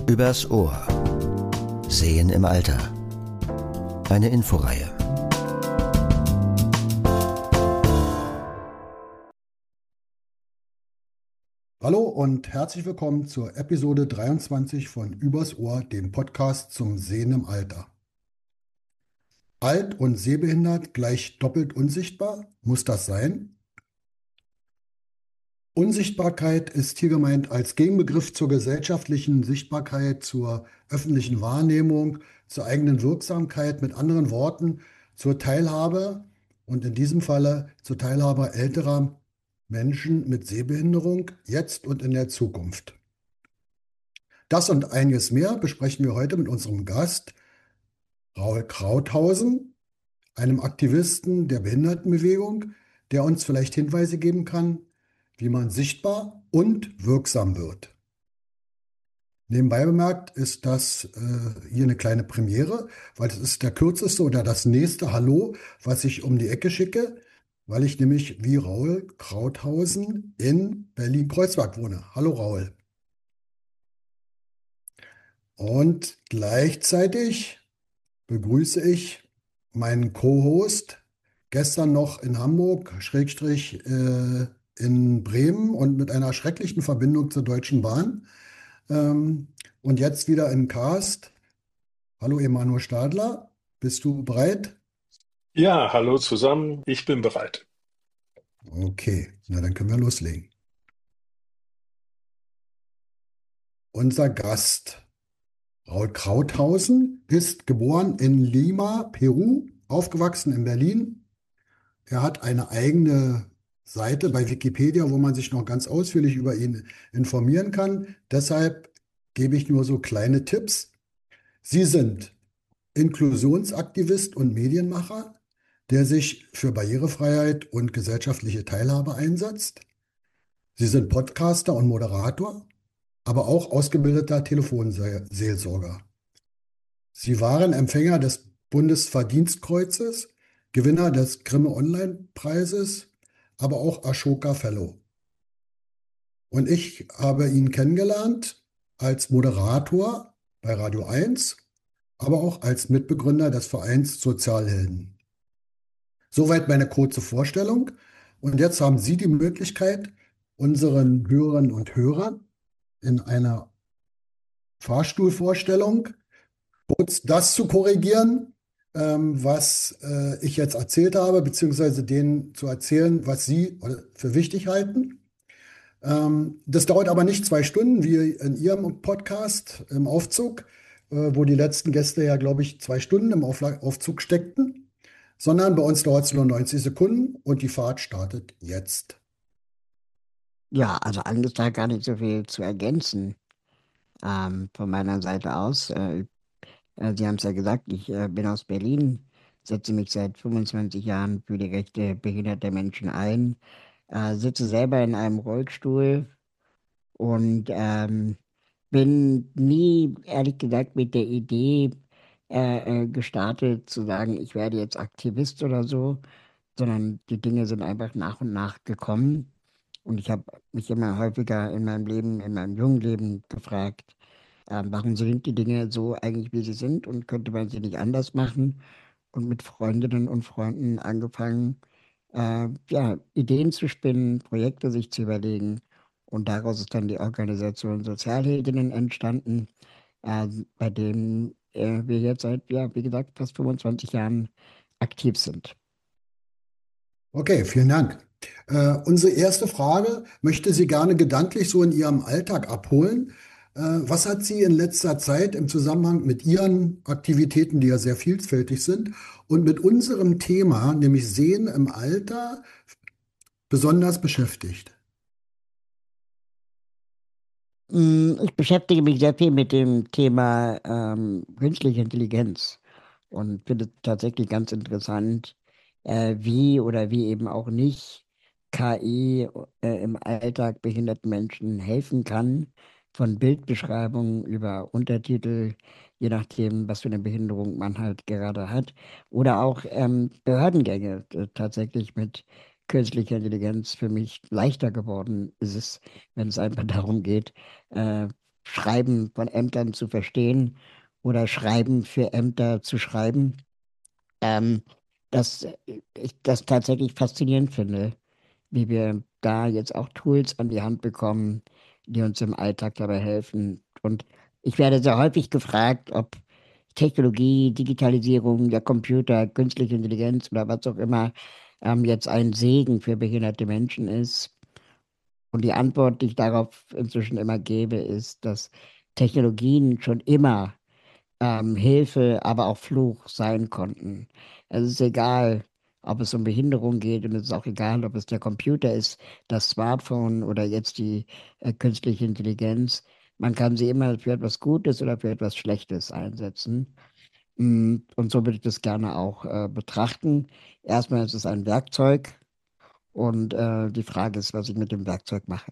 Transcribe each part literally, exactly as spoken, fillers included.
Übers Ohr. Sehen im Alter. Eine Inforeihe. Hallo und herzlich willkommen zur Episode dreiundzwanzig von Übers Ohr, dem Podcast zum Sehen im Alter. Alt und sehbehindert gleich doppelt unsichtbar? Muss das sein? Unsichtbarkeit ist hier gemeint als Gegenbegriff zur gesellschaftlichen Sichtbarkeit, zur öffentlichen Wahrnehmung, zur eigenen Wirksamkeit, mit anderen Worten zur Teilhabe und in diesem Falle zur Teilhabe älterer Menschen mit Sehbehinderung jetzt und in der Zukunft. Das und einiges mehr besprechen wir heute mit unserem Gast Raul Krauthausen, einem Aktivisten der Behindertenbewegung, der uns vielleicht Hinweise geben kann, wie man sichtbar und wirksam wird. Nebenbei bemerkt ist das äh, hier eine kleine Premiere, weil es ist der kürzeste oder das nächste Hallo, was ich um die Ecke schicke, weil ich nämlich wie Raul Krauthausen in Berlin-Kreuzberg wohne. Hallo Raul. Und gleichzeitig begrüße ich meinen Co-Host, gestern noch in Hamburg, Schrägstrich äh, in Bremen und mit einer schrecklichen Verbindung zur Deutschen Bahn. Ähm, und jetzt wieder im Cast. Hallo Emanuel Stadler, bist du bereit? Ja, hallo zusammen, ich bin bereit. Okay, na dann können wir loslegen. Unser Gast, Raul Krauthausen, ist geboren in Lima, Peru, aufgewachsen in Berlin. Er hat eine eigene Seite bei Wikipedia, wo man sich noch ganz ausführlich über ihn informieren kann. Deshalb gebe ich nur so kleine Tipps. Sie sind Inklusionsaktivist und Medienmacher, der sich für Barrierefreiheit und gesellschaftliche Teilhabe einsetzt. Sie sind Podcaster und Moderator, aber auch ausgebildeter Telefonseelsorger. Sie waren Empfänger des Bundesverdienstkreuzes, Gewinner des Grimme-Online-Preises, aber auch Ashoka Fellow. Und ich habe ihn kennengelernt als Moderator bei Radio eins, aber auch als Mitbegründer des Vereins Sozialhelden. Soweit meine kurze Vorstellung. Und jetzt haben Sie die Möglichkeit, unseren Hörerinnen und Hörern in einer Fahrstuhlvorstellung kurz das zu korrigieren, ähm, was äh, ich jetzt erzählt habe, beziehungsweise denen zu erzählen, was Sie für wichtig halten. Ähm, das dauert aber nicht zwei Stunden wie in Ihrem Podcast im Aufzug, äh, wo die letzten Gäste ja, glaube ich, zwei Stunden im Aufla Aufzug steckten, sondern bei uns dauert es nur neunzig Sekunden und die Fahrt startet jetzt. Ja, also eigentlich da gar nicht so viel zu ergänzen ähm, von meiner Seite aus. Äh, äh, Sie haben es ja gesagt, ich äh, bin aus Berlin, setze mich seit fünfundzwanzig Jahren für die Rechte behinderter Menschen ein, äh, sitze selber in einem Rollstuhl und ähm, bin nie, ehrlich gesagt, mit der Idee äh, äh, gestartet, zu sagen, ich werde jetzt Aktivist oder so, sondern die Dinge sind einfach nach und nach gekommen. Und ich habe mich immer häufiger in meinem Leben, in meinem jungen Leben gefragt, ähm, warum sind die Dinge so eigentlich, wie sie sind und könnte man sie nicht anders machen? Und mit Freundinnen und Freunden angefangen, äh, ja, Ideen zu spinnen, Projekte sich zu überlegen. Und daraus ist dann die Organisation Sozialheldinnen entstanden, äh, bei dem äh, wir jetzt seit, ja, wie gesagt, fast fünfundzwanzig Jahren aktiv sind. Okay, vielen Dank. Äh, unsere erste Frage möchte Sie gerne gedanklich so in Ihrem Alltag abholen. Äh, was hat Sie in letzter Zeit im Zusammenhang mit Ihren Aktivitäten, die ja sehr vielfältig sind, und mit unserem Thema, nämlich Sehen im Alter, besonders beschäftigt? Mm, Ich beschäftige mich sehr viel mit dem Thema ähm, künstliche Intelligenz und finde es tatsächlich ganz interessant, äh, wie oder wie eben auch nicht K I äh, im Alltag behinderten Menschen helfen kann, von Bildbeschreibungen über Untertitel, je nachdem, was für eine Behinderung man halt gerade hat, oder auch ähm, Behördengänge äh, tatsächlich mit künstlicher Intelligenz für mich leichter geworden ist es, wenn es einfach darum geht, äh, Schreiben von Ämtern zu verstehen oder Schreiben für Ämter zu schreiben, ähm, dass ich das tatsächlich faszinierend finde, wie wir da jetzt auch Tools an die Hand bekommen, die uns im Alltag dabei helfen. Und ich werde sehr häufig gefragt, ob Technologie, Digitalisierung, der Computer, künstliche Intelligenz oder was auch immer ähm, jetzt ein Segen für behinderte Menschen ist. Und die Antwort, die ich darauf inzwischen immer gebe, ist, dass Technologien schon immer ähm, Hilfe, aber auch Fluch sein konnten. Es ist egal, ob es um Behinderung geht, und es ist auch egal, ob es der Computer ist, das Smartphone oder jetzt die äh, künstliche Intelligenz. Man kann sie immer für etwas Gutes oder für etwas Schlechtes einsetzen. Mm, Und so würde ich das gerne auch äh, betrachten. Erstmal ist es ein Werkzeug, und äh, die Frage ist, was ich mit dem Werkzeug mache.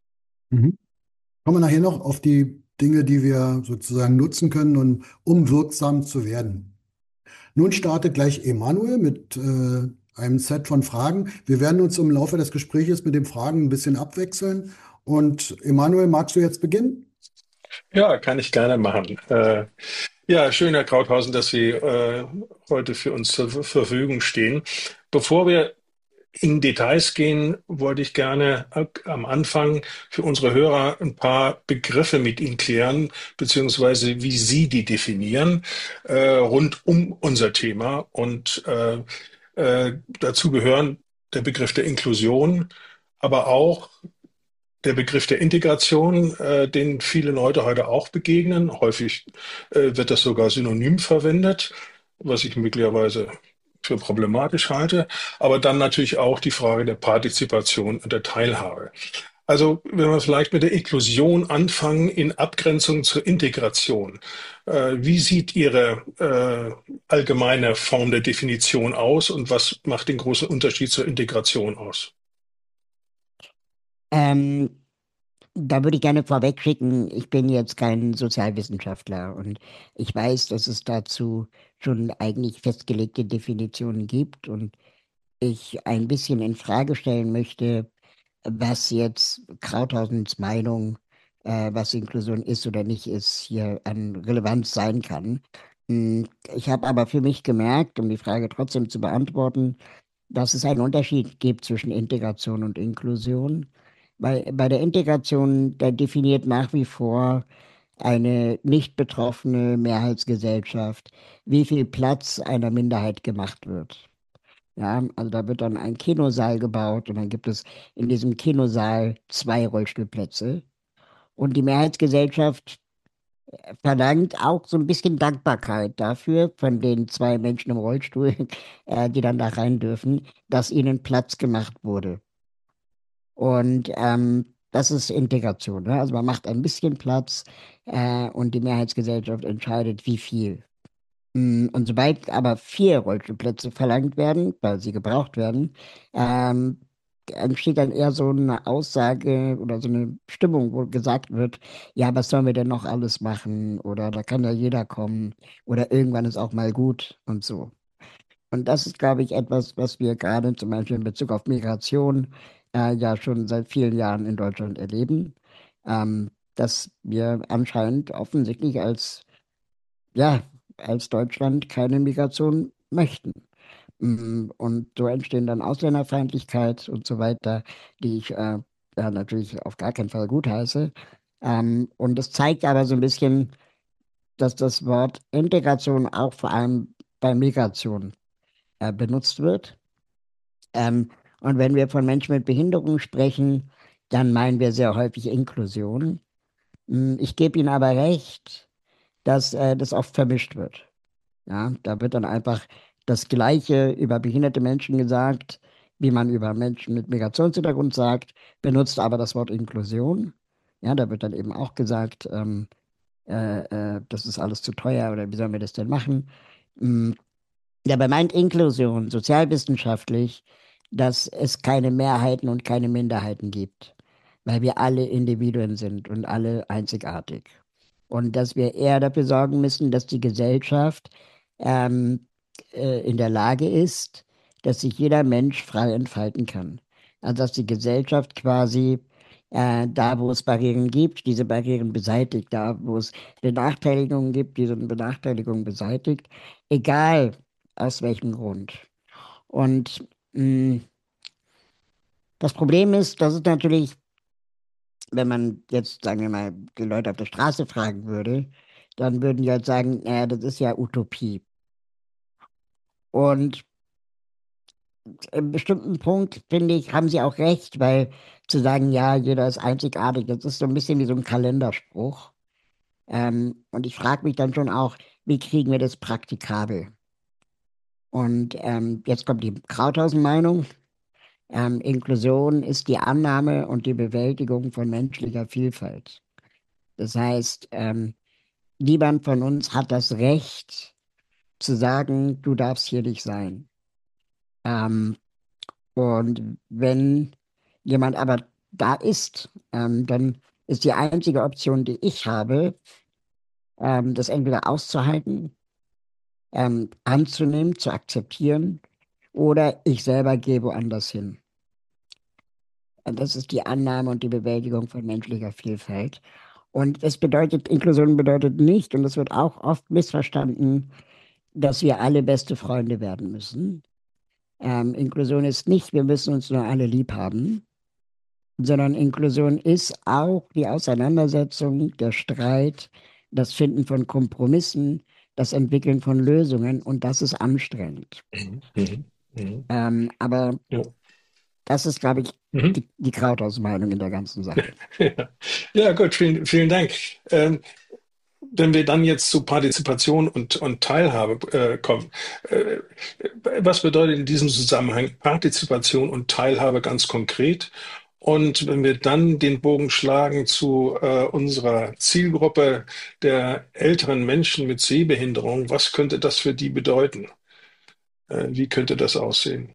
Mhm. Kommen wir nachher noch auf die Dinge, die wir sozusagen nutzen können, um, um wirksam zu werden. Nun startet gleich Emanuel mit äh, einem Set von Fragen. Wir werden uns im Laufe des Gesprächs mit den Fragen ein bisschen abwechseln. Und Emanuel, magst du jetzt beginnen? Ja, kann ich gerne machen. Äh, ja, schön, Herr Krauthausen, dass Sie äh, heute für uns zur Verfügung stehen. Bevor wir in Details gehen, wollte ich gerne am Anfang für unsere Hörer ein paar Begriffe mit Ihnen klären, beziehungsweise wie Sie die definieren, äh, rund um unser Thema. Und äh, äh, dazu gehören der Begriff der Inklusion, aber auch der Begriff der Integration, äh, den viele Leute heute auch begegnen. Häufig äh, wird das sogar synonym verwendet, was ich möglicherweise für problematisch halte. Aber dann natürlich auch die Frage der Partizipation und der Teilhabe. Also wenn wir vielleicht mit der Inklusion anfangen in Abgrenzung zur Integration. Äh, wie sieht Ihre äh, allgemeine Form der Definition aus und was macht den großen Unterschied zur Integration aus? Ähm, Da würde ich gerne vorweg schicken, ich bin jetzt kein Sozialwissenschaftler, und ich weiß, dass es dazu schon eigentlich festgelegte Definitionen gibt, und ich ein bisschen in Frage stellen möchte, was jetzt Krauthausens Meinung, äh, was Inklusion ist oder nicht ist, hier an Relevanz sein kann. Hm, Ich habe aber für mich gemerkt, um die Frage trotzdem zu beantworten, dass es einen Unterschied gibt zwischen Integration und Inklusion. Bei, bei der Integration, da definiert nach wie vor eine nicht betroffene Mehrheitsgesellschaft, wie viel Platz einer Minderheit gemacht wird. Ja, also da wird dann ein Kinosaal gebaut, und dann gibt es in diesem Kinosaal zwei Rollstuhlplätze. Und die Mehrheitsgesellschaft verlangt auch so ein bisschen Dankbarkeit dafür von den zwei Menschen im Rollstuhl, äh, die dann da rein dürfen, dass ihnen Platz gemacht wurde. Und ähm, das ist Integration. Ne? Also man macht ein bisschen Platz, äh, und die Mehrheitsgesellschaft entscheidet, wie viel. Mm, Und sobald aber vier Rollstuhlplätze verlangt werden, weil sie gebraucht werden, ähm, entsteht dann eher so eine Aussage oder so eine Stimmung, wo gesagt wird, ja, was sollen wir denn noch alles machen? Oder da kann ja jeder kommen. Oder irgendwann ist auch mal gut und so. Und das ist, glaube ich, etwas, was wir gerade zum Beispiel in Bezug auf Migration äh, ja schon seit vielen Jahren in Deutschland erleben, ähm, dass wir anscheinend offensichtlich als, ja, als Deutschland keine Migration möchten. Mm, Und so entstehen dann Ausländerfeindlichkeit und so weiter, die ich äh, ja, natürlich auf gar keinen Fall gutheiße. Ähm, und es zeigt aber so ein bisschen, dass das Wort Integration auch vor allem bei Migration äh, benutzt wird. Ähm, und wenn wir von Menschen mit Behinderung sprechen, dann meinen wir sehr häufig Inklusion. Mm, Ich gebe Ihnen aber recht, dass äh, das oft vermischt wird. Ja, da wird dann einfach das Gleiche über behinderte Menschen gesagt, wie man über Menschen mit Migrationshintergrund sagt, benutzt aber das Wort Inklusion. Ja, da wird dann eben auch gesagt, ähm, äh, äh, das ist alles zu teuer, oder wie sollen wir das denn machen? Mm, Dabei meint Inklusion sozialwissenschaftlich, dass es keine Mehrheiten und keine Minderheiten gibt, weil wir alle Individuen sind und alle einzigartig. Und dass wir eher dafür sorgen müssen, dass die Gesellschaft ähm, äh, in der Lage ist, dass sich jeder Mensch frei entfalten kann. Also dass die Gesellschaft quasi äh, da, wo es Barrieren gibt, diese Barrieren beseitigt, da, wo es Benachteiligungen gibt, diese Benachteiligungen beseitigt, egal aus welchem Grund. Und mh, das Problem ist, dass es natürlich, wenn man jetzt, sagen wir mal, die Leute auf der Straße fragen würde, dann würden die halt sagen, naja, das ist ja Utopie. Und in bestimmten Punkt, finde ich, haben sie auch recht, weil zu sagen, ja, jeder ist einzigartig, das ist so ein bisschen wie so ein Kalenderspruch. Ähm, und ich frage mich dann schon auch, wie kriegen wir das praktikabel? Und ähm, jetzt kommt die Krauthausen-Meinung. Ähm, Inklusion ist die Annahme und die Bewältigung von menschlicher Vielfalt. Das heißt, ähm, niemand von uns hat das Recht zu sagen, du darfst hier nicht sein. Ähm, und wenn jemand aber da ist, ähm, dann ist die einzige Option, die ich habe, ähm, das entweder auszuhalten, ähm, anzunehmen, zu akzeptieren, oder ich selber gehe woanders hin. Und das ist die Annahme und die Bewältigung von menschlicher Vielfalt. Und es bedeutet, Inklusion bedeutet nicht, und das wird auch oft missverstanden, dass wir alle beste Freunde werden müssen. Ähm, Inklusion ist nicht, wir müssen uns nur alle lieb haben, sondern Inklusion ist auch die Auseinandersetzung, der Streit, das Finden von Kompromissen, das Entwickeln von Lösungen, und das ist anstrengend. Mhm. Mhm. Mhm. Ähm, aber Ja. das ist, glaube ich, Mhm. die, die Krauthaus-Meinung in der ganzen Sache. Ja. Ja, gut, vielen, vielen Dank. Ähm, wenn wir dann jetzt zu Partizipation und, und Teilhabe äh, kommen, äh, was bedeutet in diesem Zusammenhang Partizipation und Teilhabe ganz konkret? Und wenn wir dann den Bogen schlagen zu äh, unserer Zielgruppe der älteren Menschen mit Sehbehinderung, was könnte das für die bedeuten? Äh, wie könnte das aussehen?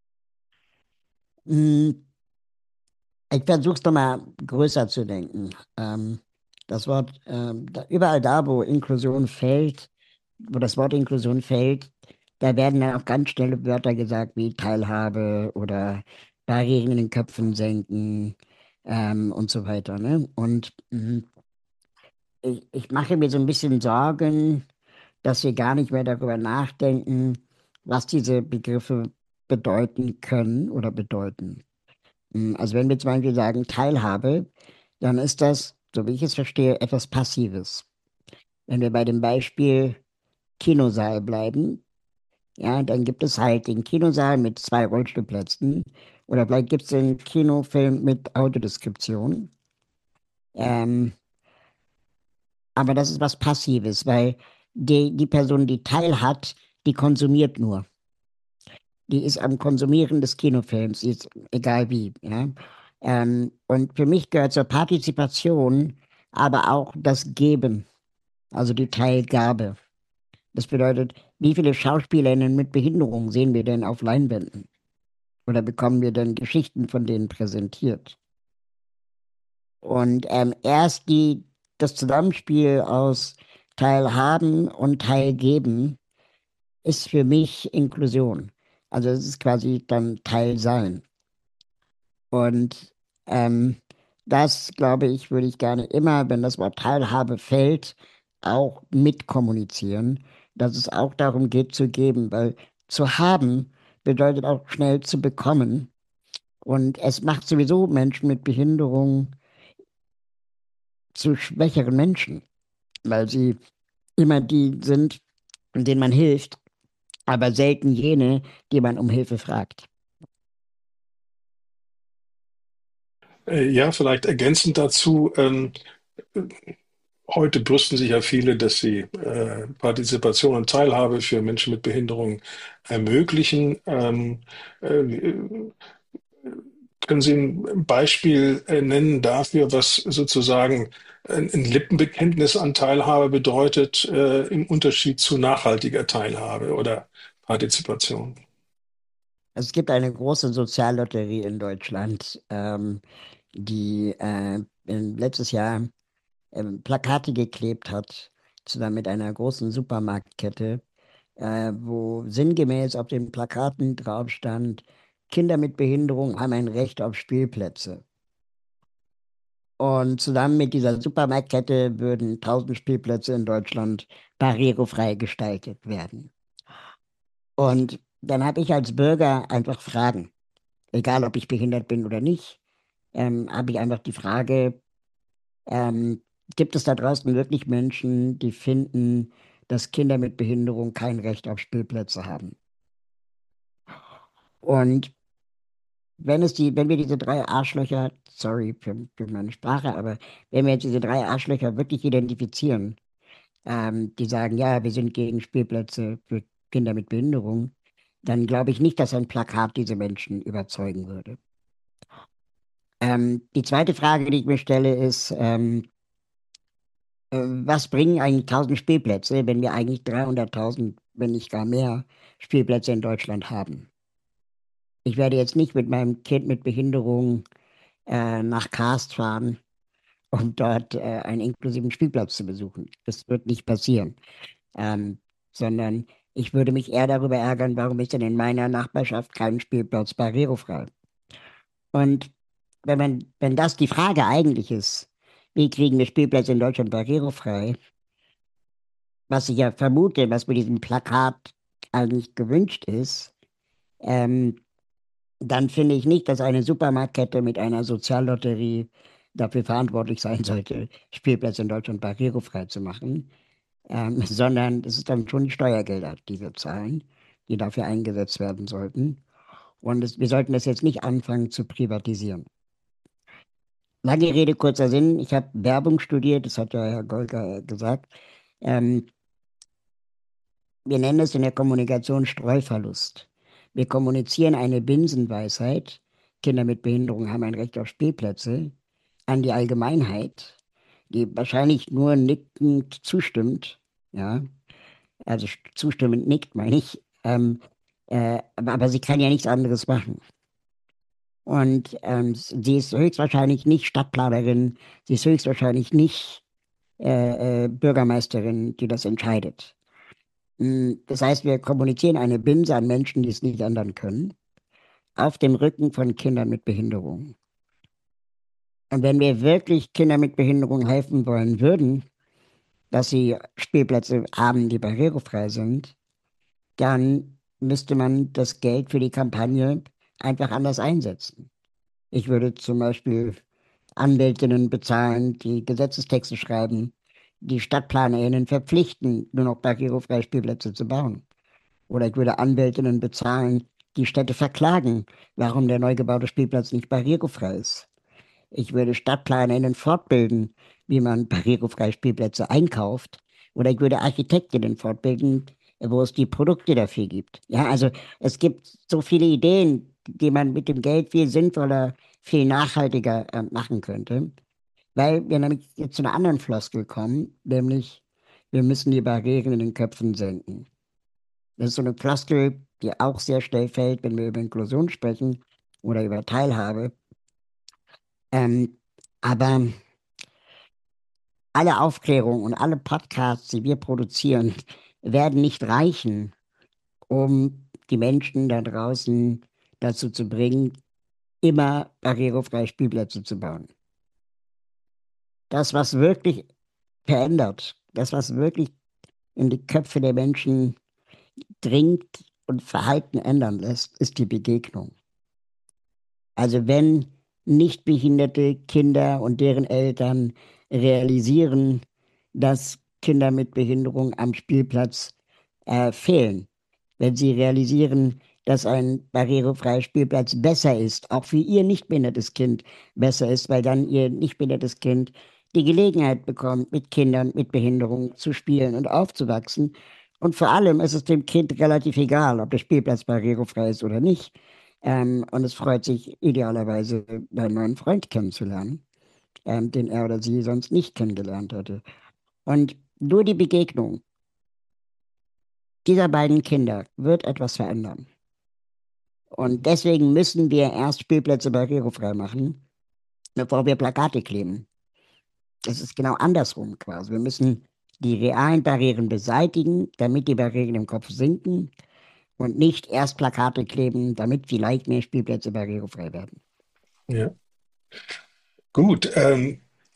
Mm, Ich versuche es nochmal größer zu denken. Ähm, das Wort, ähm, da, überall da, wo Inklusion fällt, wo das Wort Inklusion fällt, da werden dann auch ganz schnelle Wörter gesagt wie Teilhabe oder Barrieren in den Köpfen senken, ähm, und so weiter. Ne? Und mm, ich, ich mache mir so ein bisschen Sorgen, dass wir gar nicht mehr darüber nachdenken, was diese Begriffe bedeuten können oder bedeuten. Mm, Also wenn wir zum Beispiel sagen Teilhabe, dann ist das, so wie ich es verstehe, etwas Passives. Wenn wir bei dem Beispiel Kinosaal bleiben, ja, dann gibt es halt den Kinosaal mit zwei Rollstuhlplätzen, oder vielleicht gibt es den Kinofilm mit Audiodeskription. Ähm, aber das ist was Passives, weil die, die Person, die teilhat, die konsumiert nur. Die ist am Konsumieren des Kinofilms, die ist egal wie. Ja? Ähm, und für mich gehört zur Partizipation aber auch das Geben, also die Teilgabe. Das bedeutet, wie viele Schauspielerinnen mit Behinderung sehen wir denn auf Leinwänden? Oder bekommen wir denn Geschichten von denen präsentiert? Und ähm, erst die, das Zusammenspiel aus Teilhaben und Teilgeben ist für mich Inklusion. Also es ist quasi dann Teilsein. Und ähm, das, glaube ich, würde ich gerne immer, wenn das Wort Teilhabe fällt, auch mitkommunizieren, dass es auch darum geht zu geben, weil zu haben bedeutet auch schnell zu bekommen. Und es macht sowieso Menschen mit Behinderung zu schwächeren Menschen, weil sie immer die sind, denen man hilft, aber selten jene, die man um Hilfe fragt. Äh, ja, vielleicht ergänzend dazu. Ähm, Heute brüsten sich ja viele, dass sie äh, Partizipation und Teilhabe für Menschen mit Behinderung ermöglichen. Ähm, äh, können Sie ein Beispiel äh, nennen dafür, was sozusagen ein, ein Lippenbekenntnis an Teilhabe bedeutet, äh, im Unterschied zu nachhaltiger Teilhabe oder Partizipation? Es gibt eine große Soziallotterie in Deutschland, ähm, die äh, in- letztes Jahr ähm, Plakate geklebt hat, zusammen mit einer großen Supermarktkette, äh, wo sinngemäß auf den Plakaten drauf stand: Kinder mit Behinderung haben ein Recht auf Spielplätze. Und zusammen mit dieser Supermarktkette würden tausend Spielplätze in Deutschland barrierefrei gestaltet werden. Und dann habe ich als Bürger einfach Fragen, egal ob ich behindert bin oder nicht, ähm, habe ich einfach die Frage, ähm, gibt es da draußen wirklich Menschen, die finden, dass Kinder mit Behinderung kein Recht auf Spielplätze haben? Und wenn es die, wenn wir diese drei Arschlöcher, sorry für, für meine Sprache, aber wenn wir jetzt diese drei Arschlöcher wirklich identifizieren, ähm, die sagen, ja, wir sind gegen Spielplätze für Kinder mit Behinderung, dann glaube ich nicht, dass ein Plakat diese Menschen überzeugen würde. Ähm, die zweite Frage, die ich mir stelle, ist, ähm, äh, was bringen eigentlich tausend Spielplätze, wenn wir eigentlich dreihunderttausend, wenn nicht gar mehr, Spielplätze in Deutschland haben? Ich werde jetzt nicht mit meinem Kind mit Behinderung äh, nach Karst fahren, um dort äh, einen inklusiven Spielplatz zu besuchen. Das wird nicht passieren. Ähm, Sondern ich würde mich eher darüber ärgern, warum ist denn in meiner Nachbarschaft kein Spielplatz barrierefrei? Und wenn man, wenn das die Frage eigentlich ist, wie kriegen wir Spielplätze in Deutschland barrierefrei, was ich ja vermute, was mit diesem Plakat eigentlich gewünscht ist, ähm, dann finde ich nicht, dass eine Supermarktkette mit einer Soziallotterie dafür verantwortlich sein sollte, Spielplätze in Deutschland barrierefrei zu machen, ähm, sondern es ist dann schon die Steuergelder, die wir zahlen, die dafür eingesetzt werden sollten. Und es, wir sollten das jetzt nicht anfangen zu privatisieren. Lange Rede, kurzer Sinn. Ich habe Werbung studiert, das hat ja Herr Golger gesagt. Ähm, Wir nennen es in der Kommunikation Streuverlust. Wir kommunizieren eine Binsenweisheit, Kinder mit Behinderung haben ein Recht auf Spielplätze, an die Allgemeinheit, die wahrscheinlich nur nickend zustimmt, ja, also st- zustimmend nickt, meine ich, ähm, äh, aber, aber sie kann ja nichts anderes machen. Und ähm, s- sie ist höchstwahrscheinlich nicht Stadtplanerin, sie ist höchstwahrscheinlich nicht äh, äh, Bürgermeisterin, die das entscheidet. Mm, Das heißt, wir kommunizieren eine Binse an Menschen, die es nicht ändern können, auf dem Rücken von Kindern mit Behinderung. Und wenn wir wirklich Kindern mit Behinderung helfen wollen würden, dass sie Spielplätze haben, die barrierefrei sind, dann müsste man das Geld für die Kampagne einfach anders einsetzen. Ich würde zum Beispiel Anwältinnen bezahlen, die Gesetzestexte schreiben, die StadtplanerInnen verpflichten, nur noch barrierefreie Spielplätze zu bauen. Oder ich würde Anwältinnen bezahlen, die Städte verklagen, warum der neu gebaute Spielplatz nicht barrierefrei ist. Ich würde StadtplanerInnen fortbilden, wie man barrierefreie Spielplätze einkauft. Oder ich würde Architektinnen fortbilden, wo es die Produkte dafür gibt. Ja, also es gibt so viele Ideen, die man mit dem Geld viel sinnvoller, viel nachhaltiger äh, machen könnte. Weil wir nämlich jetzt zu einer anderen Floskel kommen, nämlich wir müssen die Barrieren in den Köpfen senken. Das ist so eine Floskel, die auch sehr schnell fällt, wenn wir über Inklusion sprechen oder über Teilhabe. Ähm, aber alle Aufklärung und alle Podcasts, die wir produzieren, werden nicht reichen, um die Menschen da draußen dazu zu bringen, immer barrierefreie Spielplätze zu bauen. Das, was wirklich verändert, das, was wirklich in die Köpfe der Menschen dringt und Verhalten ändern lässt, ist die Begegnung. Also wenn nichtbehinderte Kinder und deren Eltern realisieren, dass Kinder mit Behinderung am Spielplatz äh, fehlen, wenn sie realisieren, dass ein barrierefreier Spielplatz besser ist, auch für ihr nicht behindertes Kind besser ist, weil dann ihr nicht behindertes Kind die Gelegenheit bekommt, mit Kindern mit Behinderung zu spielen und aufzuwachsen. Und vor allem ist es dem Kind relativ egal, ob der Spielplatz barrierefrei ist oder nicht. Ähm, und es freut sich idealerweise, einen neuen Freund kennenzulernen, ähm, den er oder sie sonst nicht kennengelernt hätte. Und nur die Begegnung dieser beiden Kinder wird etwas verändern. Und deswegen müssen wir erst Spielplätze barrierefrei machen, bevor wir Plakate kleben. Das ist genau andersrum quasi. Wir müssen die realen Barrieren beseitigen, damit die Barrieren im Kopf sinken und nicht erst Plakate kleben, damit vielleicht mehr Spielplätze barrierefrei werden. Ja. Gut. Ähm,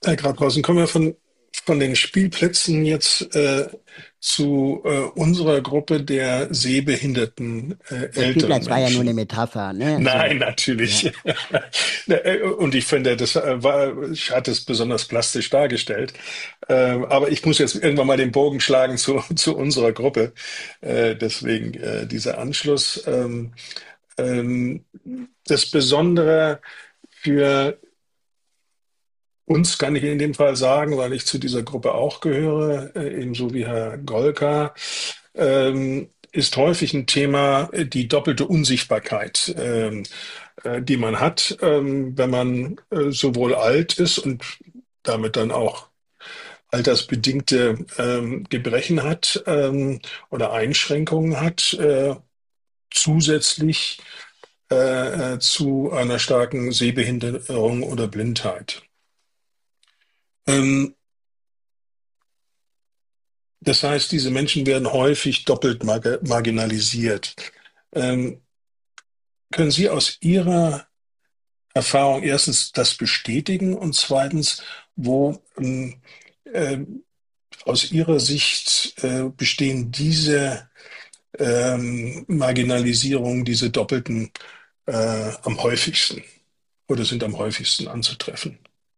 Herr Grabhausen, kommen wir von, von den Spielplätzen jetzt äh, zu äh, unserer Gruppe der sehbehinderten äh, Der älteren Spielplatz war ja nur eine Menschen. Metapher, ne? Also, Nein, ja. natürlich. Und ich finde, das äh, war, ich hatte es besonders plastisch dargestellt. Ähm, Aber ich muss jetzt irgendwann mal den Bogen schlagen zu, zu unserer Gruppe. Äh, Deswegen äh, dieser Anschluss. Ähm, ähm, Das Besondere für uns kann ich in dem Fall sagen, weil ich zu dieser Gruppe auch gehöre, äh, ebenso wie Herr Golka, ähm, ist häufig ein Thema äh, die doppelte Unsichtbarkeit, ähm, äh, die man hat, ähm, wenn man äh, sowohl alt ist und damit dann auch altersbedingte ähm, Gebrechen hat ähm, oder Einschränkungen hat, äh, zusätzlich äh, äh, zu einer starken Sehbehinderung oder Blindheit. Ähm, Das heißt, diese Menschen werden häufig doppelt marg marginalisiert. Ähm, Können Sie aus Ihrer Erfahrung erstens das bestätigen und zweitens, wo ähm, äh, aus Ihrer Sicht äh, bestehen diese ähm, Marginalisierungen, diese doppelten äh, am häufigsten oder sind am häufigsten anzutreffen?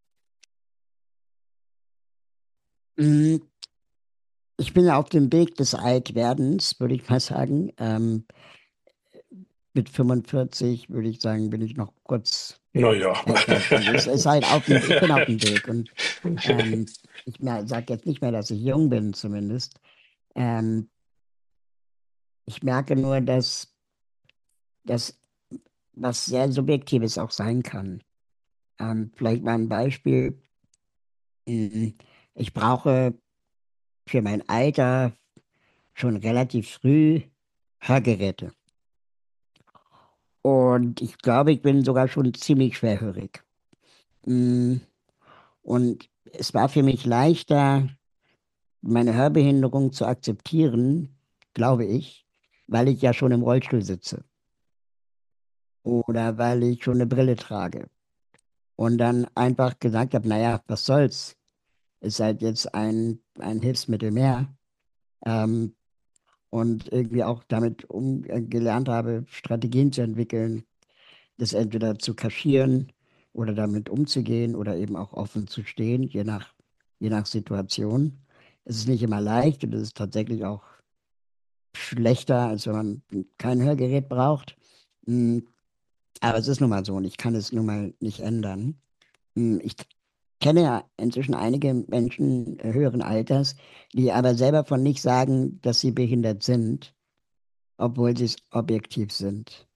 Mm, Ich bin ja auf dem Weg des Altwerdens, würde ich mal sagen. Ähm, mit fünfundvierzig würde ich sagen, bin ich noch kurz Naja. entfernt. Also es ist halt auf dem, ich bin auf dem Weg und ähm, ich sage jetzt nicht mehr, dass ich jung bin, zumindest. Ähm, Ich merke nur, dass das was sehr Subjektives auch sein kann. Ähm, vielleicht mal ein Beispiel. Mm, Ich brauche für mein Alter schon relativ früh Hörgeräte. Und ich glaube, ich bin sogar schon ziemlich schwerhörig. Mm, Und es war für mich leichter, meine Hörbehinderung zu akzeptieren, glaube ich, weil ich ja schon im Rollstuhl sitze oder weil ich schon eine Brille trage. Und dann einfach gesagt habe, naja, was soll's? Ist halt jetzt ein, ein Hilfsmittel mehr. Ähm, und irgendwie auch damit um, äh, gelernt habe, Strategien zu entwickeln, das entweder zu kaschieren oder damit umzugehen oder eben auch offen zu stehen, je nach, je nach Situation. Es ist nicht immer leicht und es ist tatsächlich auch schlechter, als wenn man kein Hörgerät braucht. Mm, Aber es ist nun mal so und ich kann es nun mal nicht ändern. Mm, Ich kenne ja inzwischen einige Menschen äh, höheren Alters, die aber selber von nicht sagen, dass sie behindert sind, obwohl sie es objektiv sind.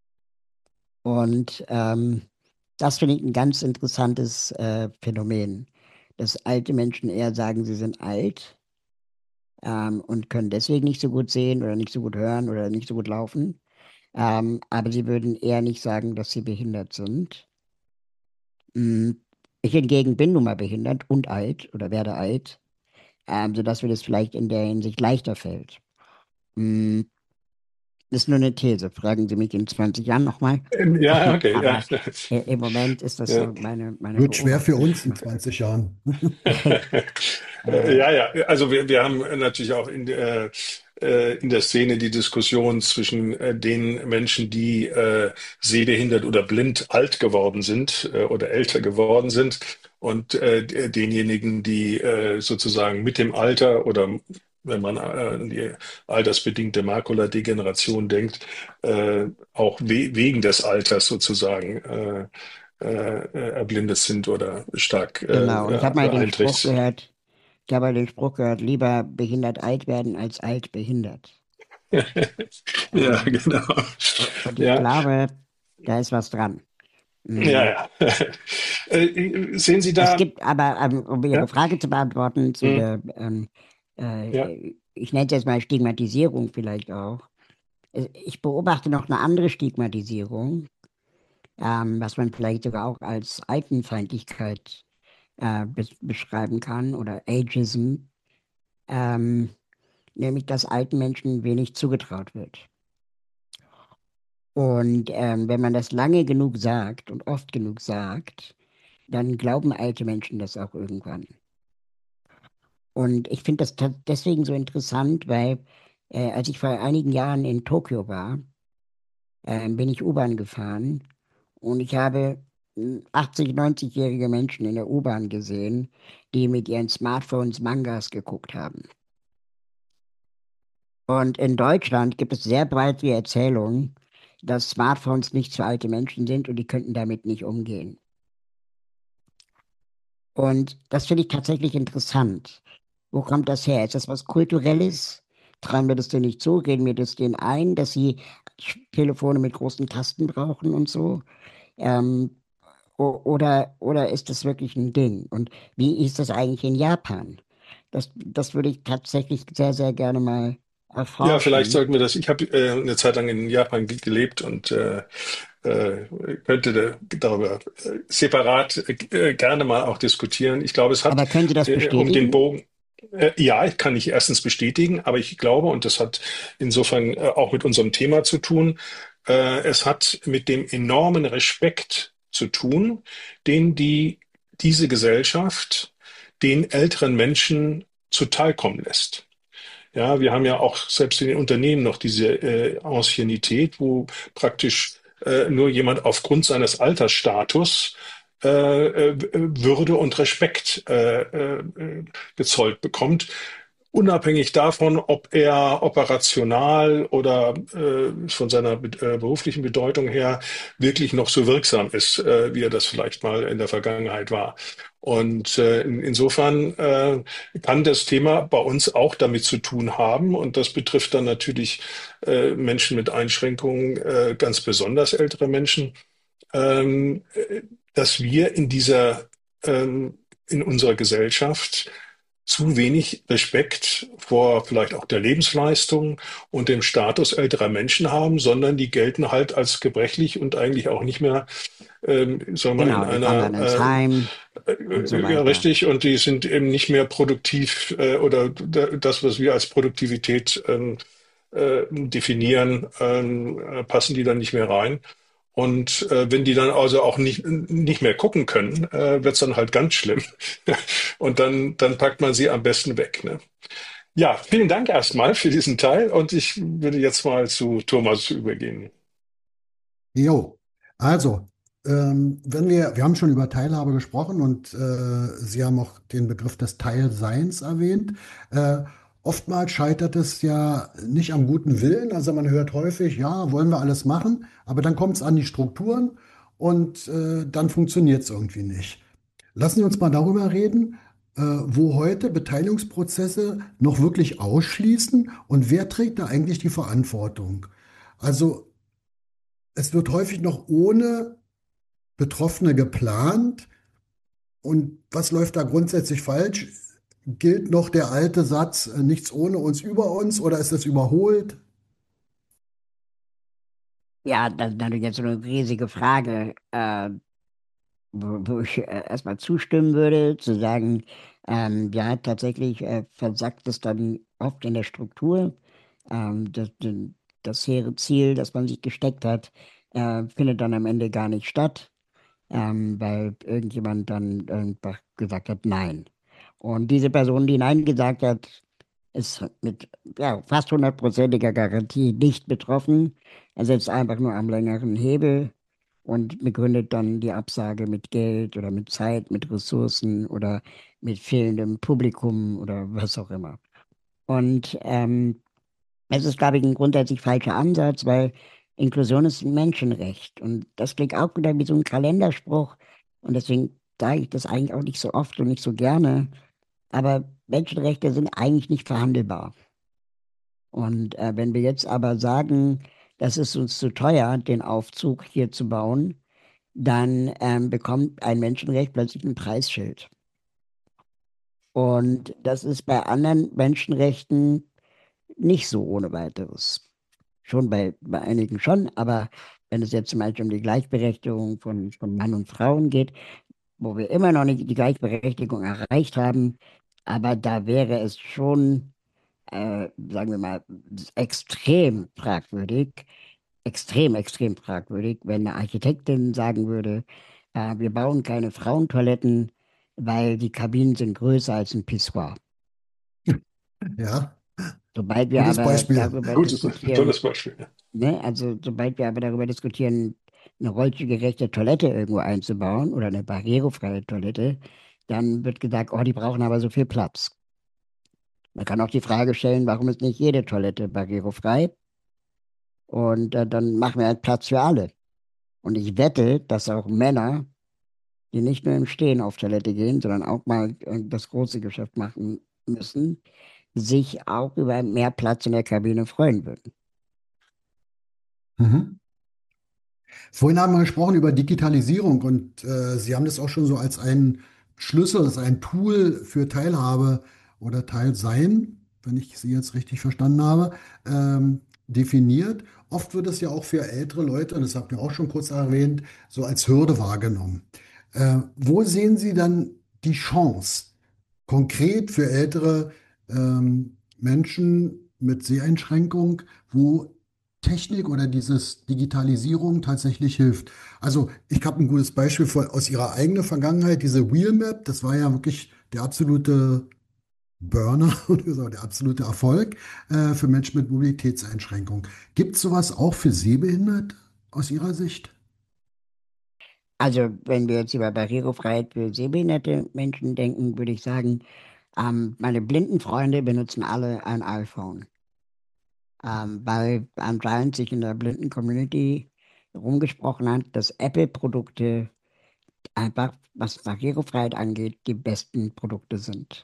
Und ähm, das finde ich ein ganz interessantes äh, Phänomen, dass alte Menschen eher sagen, sie sind alt ähm, und können deswegen nicht so gut sehen oder nicht so gut hören oder nicht so gut laufen. Ähm, aber sie würden eher nicht sagen, dass sie behindert sind. Mm, Ich hingegen bin nun mal behindert und alt oder werde alt, ähm, sodass mir das vielleicht in der Hinsicht leichter fällt. Mm, Das ist nur eine These. Fragen Sie mich in zwanzig Jahren nochmal. Ja, okay, ja. Aber äh, im Moment ist das Ja. so meine, meine Wird schwer für Beobachtung. uns in zwanzig Jahren. Äh, Ja, ja, also wir, wir haben natürlich auch in der, äh, in der Szene die Diskussion zwischen äh, den Menschen, die äh, sehbehindert oder blind alt geworden sind äh, oder älter geworden sind und äh, denjenigen, die äh, sozusagen mit dem Alter oder wenn man äh, an die altersbedingte Makuladegeneration denkt, äh, auch we wegen des Alters sozusagen äh, äh, äh, erblindet sind oder stark äh, genau. Und ich habe mal den Spruch beeinträchtigt sind. gehört, ich habe mal den Spruch gehört, lieber behindert alt werden als alt behindert. Ja, Ähm, genau. und ich Ja, glaube, da ist was dran. ja, Mm, ja. Äh, sehen Sie Es da, gibt aber, ähm, um Ihre ja, Frage zu beantworten, zu hm, der, ähm, ja, äh, ich nenne es jetzt mal Stigmatisierung vielleicht auch. Äh, Ich beobachte noch eine andere Stigmatisierung, ähm, was man vielleicht sogar auch als Altenfeindlichkeit äh, bes- beschreiben kann oder Ageism, ähm, nämlich dass alten Menschen wenig zugetraut wird. Und ähm, wenn man das lange genug sagt und oft genug sagt, dann glauben alte Menschen das auch irgendwann. Und ich finde das ta- deswegen so interessant, weil äh, als ich vor einigen Jahren in Tokio war, äh, bin ich U-Bahn gefahren und ich habe mh, achtzig, neunzig-jährige Menschen in der U-Bahn gesehen, die mit ihren Smartphones Mangas geguckt haben. Und in Deutschland gibt es sehr breit die Erzählung, dass Smartphones nicht für alte Menschen sind und die könnten damit nicht umgehen. Und das finde ich tatsächlich interessant. Wo kommt das her? Ist das was Kulturelles? Trauen wir das denen nicht zu? Reden wir das denen ein, dass sie Sch- Telefone mit großen Tasten brauchen und so? Ähm, o- oder, oder ist das wirklich ein Ding? Und wie ist das eigentlich in Japan? Das, das würde ich tatsächlich sehr, sehr gerne mal Ja, vielleicht erforschen. sollten wir das. Ich habe äh, eine Zeit lang in Japan ge- gelebt und äh, äh, könnte da, darüber äh, separat äh, gerne mal auch diskutieren. Ich glaube, es hat Aber können Sie das äh, um den bestätigen? Bogen. Äh, ja, ich kann ich erstens bestätigen, aber ich glaube, und das hat insofern äh, auch mit unserem Thema zu tun, äh, es hat mit dem enormen Respekt zu tun, den die diese Gesellschaft den älteren Menschen zuteilkommen lässt. Ja, wir haben ja auch selbst in den Unternehmen noch diese äh, Anciennität, wo praktisch äh, nur jemand aufgrund seines Altersstatus äh, äh, Würde und Respekt äh, äh, gezollt bekommt, unabhängig davon, ob er operational oder äh, von seiner be äh, beruflichen Bedeutung her wirklich noch so wirksam ist, äh, wie er das vielleicht mal in der Vergangenheit war. Und äh, in, insofern äh, kann das Thema bei uns auch damit zu tun haben. Und das betrifft dann natürlich äh, Menschen mit Einschränkungen, äh, ganz besonders ältere Menschen, ähm, äh, dass wir in dieser, ähm, in unserer Gesellschaft zu wenig Respekt vor vielleicht auch der Lebensleistung und dem Status älterer Menschen haben, sondern die gelten halt als gebrechlich und eigentlich auch nicht mehr, ähm, sagen wir mal, in Genau, die kommen einer dann ins äh, Heim und so äh, ja, weiter. richtig, und die sind eben nicht mehr produktiv äh, oder d- das, was wir als Produktivität ähm, äh, definieren, ähm, äh, passen die dann nicht mehr rein. Und äh, wenn die dann also auch nicht, nicht mehr gucken können, äh, wird's dann halt ganz schlimm. Und dann, dann packt man sie am besten weg. Ne? Ja, vielen Dank erstmal für diesen Teil und ich würde jetzt mal zu Thomas übergehen. Jo, also, ähm, wenn wir, wir haben schon über Teilhabe gesprochen und äh, Sie haben auch den Begriff des Teilseins erwähnt. Äh, Oftmals scheitert es ja nicht am guten Willen. Also man hört häufig, ja, wollen wir alles machen, aber dann kommt es an die Strukturen und äh, dann funktioniert es irgendwie nicht. Lassen Sie uns mal darüber reden, äh, wo heute Beteiligungsprozesse noch wirklich ausschließen und wer trägt da eigentlich die Verantwortung. Also es wird häufig noch ohne Betroffene geplant. Und was läuft da grundsätzlich falsch? Gilt noch der alte Satz, äh, nichts ohne uns über uns oder ist das überholt? Ja, das ist natürlich jetzt so eine riesige Frage, äh, wo, wo ich äh, erstmal zustimmen würde, zu sagen, ähm, ja, tatsächlich äh, versackt es dann oft in der Struktur. Ähm, das, das hehre Ziel, das man sich gesteckt hat, äh, findet dann am Ende gar nicht statt, ähm, weil irgendjemand dann einfach gesagt hat, nein. Und diese Person, die Nein gesagt hat, ist mit ja, fast hundertprozentiger Garantie nicht betroffen. Er sitzt einfach nur am längeren Hebel und begründet dann die Absage mit Geld oder mit Zeit, mit Ressourcen oder mit fehlendem Publikum oder was auch immer. Und ähm, es ist, glaube ich, ein grundsätzlich falscher Ansatz, weil Inklusion ist ein Menschenrecht. Und das klingt auch wieder wie so ein Kalenderspruch. Und deswegen sage ich das eigentlich auch nicht so oft und nicht so gerne. Aber Menschenrechte sind eigentlich nicht verhandelbar. Und äh, wenn wir jetzt aber sagen, das ist uns zu teuer, den Aufzug hier zu bauen, dann ähm, bekommt ein Menschenrecht plötzlich ein Preisschild. Und das ist bei anderen Menschenrechten nicht so ohne weiteres. Schon bei, bei einigen schon, aber wenn es jetzt zum Beispiel um die Gleichberechtigung von, von Mann und Frauen geht, wo wir immer noch nicht die Gleichberechtigung erreicht haben, aber da wäre es schon, äh, sagen wir mal, extrem fragwürdig, extrem, extrem fragwürdig, wenn eine Architektin sagen würde, Äh, wir bauen keine Frauentoiletten, weil die Kabinen sind größer als ein Pissoir. Ja, Sobald wir gutes aber Beispiel. darüber Gutes, diskutieren, tolles Beispiel. Ja. ne, also sobald wir aber darüber diskutieren, eine rollstuhlgerechte Toilette irgendwo einzubauen oder eine barrierefreie Toilette, dann wird gesagt, oh, die brauchen aber so viel Platz. Man kann auch die Frage stellen, warum ist nicht jede Toilette barrierefrei? Und äh, dann machen wir halt Platz für alle. Und ich wette, dass auch Männer, die nicht nur im Stehen auf Toilette gehen, sondern auch mal äh, das große Geschäft machen müssen, sich auch über mehr Platz in der Kabine freuen würden. Mhm. Vorhin haben wir gesprochen über Digitalisierung und äh, Sie haben das auch schon so als einen Schlüssel, als ein Tool für Teilhabe oder Teilsein, wenn ich Sie jetzt richtig verstanden habe, ähm, definiert. Oft wird es ja auch für ältere Leute, und das habt ihr auch schon kurz erwähnt, so als Hürde wahrgenommen. Äh, wo sehen Sie dann die Chance, konkret für ältere ähm, Menschen mit Seheinschränkung, wo Technik oder dieses Digitalisierung tatsächlich hilft? Also ich habe ein gutes Beispiel von, aus Ihrer eigenen Vergangenheit, diese Wheelmap, das war ja wirklich der absolute Burner oder so, der absolute Erfolg äh, für Menschen mit Mobilitätseinschränkung. Gibt es sowas auch für Sehbehinderte aus Ihrer Sicht? Also, wenn wir jetzt über Barrierefreiheit für sehbehinderte Menschen denken, würde ich sagen, ähm, meine blinden Freunde benutzen alle ein iPhone, ähm, weil anscheinend sich in der blinden Community rumgesprochen hat, dass Apple-Produkte einfach, was Barrierefreiheit angeht, die besten Produkte sind.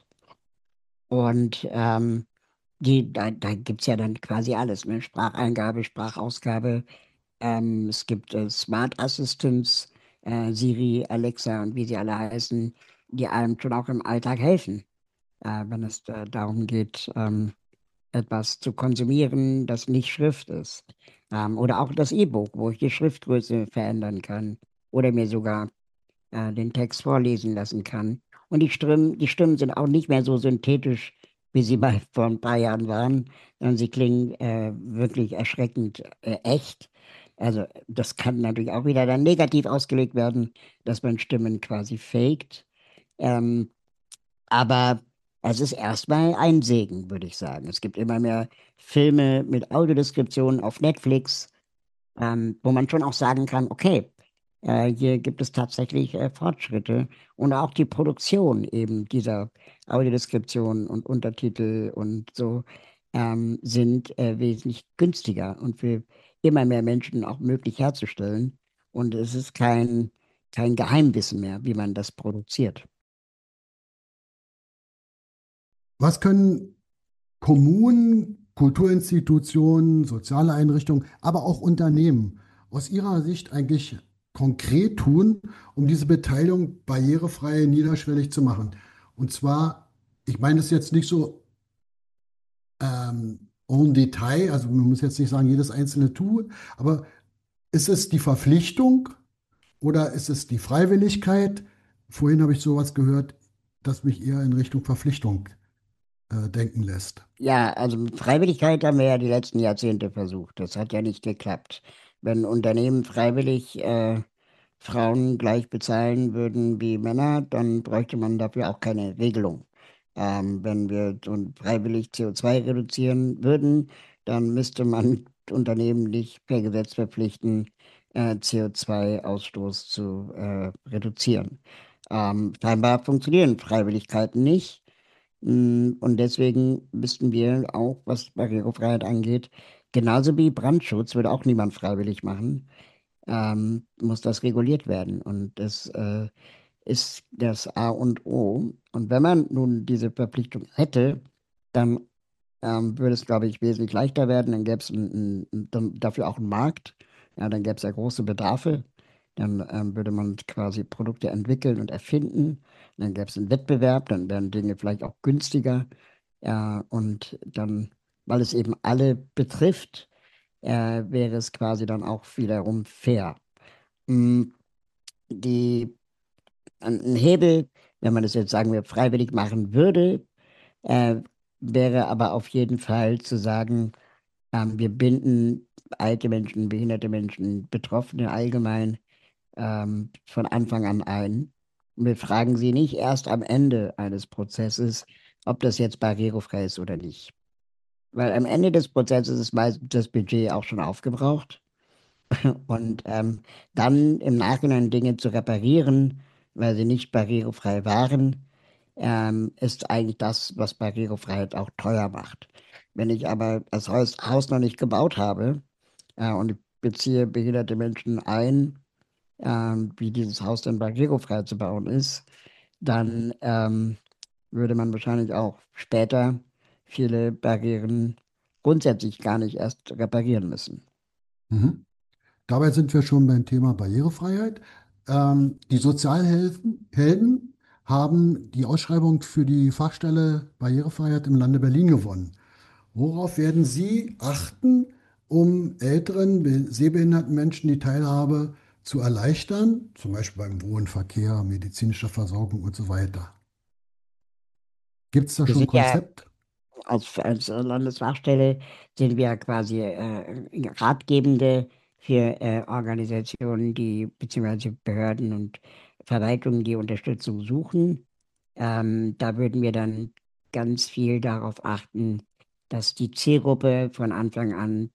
Und ähm, die, da, da gibt es ja dann quasi alles, ne? Spracheingabe, Sprachausgabe. Ähm, es gibt äh, Smart Assistants, äh, Siri, Alexa und wie sie alle heißen, die einem schon auch im Alltag helfen, äh, wenn es äh, darum geht, ähm, etwas zu konsumieren, das nicht Schrift ist. Ähm, oder auch das E-Book, wo ich die Schriftgröße verändern kann oder mir sogar äh, den Text vorlesen lassen kann. Und die Stimmen, die Stimmen sind auch nicht mehr so synthetisch, wie sie bei, vor ein paar Jahren waren, sondern sie klingen äh, wirklich erschreckend äh, echt. Also das kann natürlich auch wieder dann negativ ausgelegt werden, dass man Stimmen quasi faked. Ähm, aber es ist erstmal ein Segen, würde ich sagen. Es gibt immer mehr Filme mit Audiodeskriptionen auf Netflix, ähm, wo man schon auch sagen kann, okay, äh, hier gibt es tatsächlich äh, Fortschritte und auch die Produktion eben dieser Audiodeskription und Untertitel und so ähm, sind äh, wesentlich günstiger und für immer mehr Menschen auch möglich herzustellen. Und es ist kein, kein Geheimwissen mehr, wie man das produziert. Was können Kommunen, Kulturinstitutionen, soziale Einrichtungen, aber auch Unternehmen aus Ihrer Sicht eigentlich konkret tun, um diese Beteiligung barrierefrei, niederschwellig zu machen? Und zwar, ich meine es jetzt nicht so ähm, en Detail, also man muss jetzt nicht sagen, jedes einzelne Tool, aber ist es die Verpflichtung oder ist es die Freiwilligkeit? Vorhin habe ich sowas gehört, das mich eher in Richtung Verpflichtung äh, denken lässt. Ja, also mit Freiwilligkeit haben wir ja die letzten Jahrzehnte versucht. Das hat ja nicht geklappt. Wenn Unternehmen freiwillig äh, Frauen gleich bezahlen würden wie Männer, dann bräuchte man dafür auch keine Regelung. Ähm, wenn wir so freiwillig C O zwei reduzieren würden, dann müsste man Unternehmen nicht per Gesetz verpflichten, äh, C O zwei Ausstoß zu äh, reduzieren. Ähm, scheinbar funktionieren Freiwilligkeiten nicht. Mm, Und deswegen müssten wir auch, was Barrierefreiheit angeht, genauso wie Brandschutz, würde auch niemand freiwillig machen, ähm, muss das reguliert werden. Und das äh, ist das A und O. Und wenn man nun diese Verpflichtung hätte, dann ähm, würde es, glaube ich, wesentlich leichter werden. Dann gäbe es ein, ein, dann dafür auch einen Markt. Ja, dann gäbe es ja große Bedarfe. Dann ähm, würde man quasi Produkte entwickeln und erfinden. Dann gäbe es einen Wettbewerb, dann wären Dinge vielleicht auch günstiger. Ja, und dann, weil es eben alle betrifft, äh, wäre es quasi dann auch wiederum fair. Mm, Die, ein ein Hebel, wenn man das jetzt sagen wir freiwillig machen würde, äh, wäre aber auf jeden Fall zu sagen, ähm, wir binden alte Menschen, behinderte Menschen, Betroffene allgemein ähm, von Anfang an ein. Wir fragen sie nicht erst am Ende eines Prozesses, ob das jetzt barrierefrei ist oder nicht. Weil am Ende des Prozesses ist meistens das Budget auch schon aufgebraucht. Und ähm, dann im Nachhinein Dinge zu reparieren, weil sie nicht barrierefrei waren, ähm, ist eigentlich das, was Barrierefreiheit auch teuer macht. Wenn ich aber das Haus, Haus noch nicht gebaut habe äh, und ich beziehe behinderte Menschen ein, ähm, wie dieses Haus dann barrierefrei zu bauen ist, dann ähm, würde man wahrscheinlich auch später viele Barrieren grundsätzlich gar nicht erst reparieren müssen. Mhm. Dabei sind wir schon beim Thema Barrierefreiheit. Ähm, die Sozialhelden Helden haben die Ausschreibung für die Fachstelle Barrierefreiheit im Lande Berlin gewonnen. Worauf werden Sie achten, um älteren, be- sehbehinderten Menschen die Teilhabe zu erleichtern, zum Beispiel beim Wohnen, Verkehr, medizinischer Versorgung und so weiter? Gibt es da Wir schon ein sind ja Konzept? als, als Landesfachstelle sind wir quasi äh, Ratgebende für äh, Organisationen, die beziehungsweise Behörden und Verwaltungen, die Unterstützung suchen. Ähm, da würden wir dann ganz viel darauf achten, dass die Zielgruppe von Anfang an